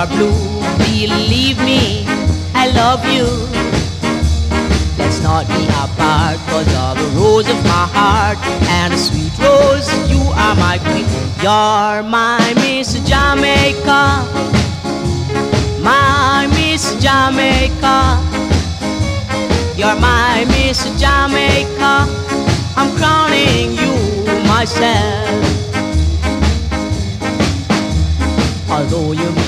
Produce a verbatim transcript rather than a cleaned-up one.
are blue, believe me, I love you. Let's not be apart, cause you're the rose of my heart, and a sweet rose, you are my queen. You're my Miss Jamaica, my Miss Jamaica. You're my Miss Jamaica, I'm crowning you myself. Although you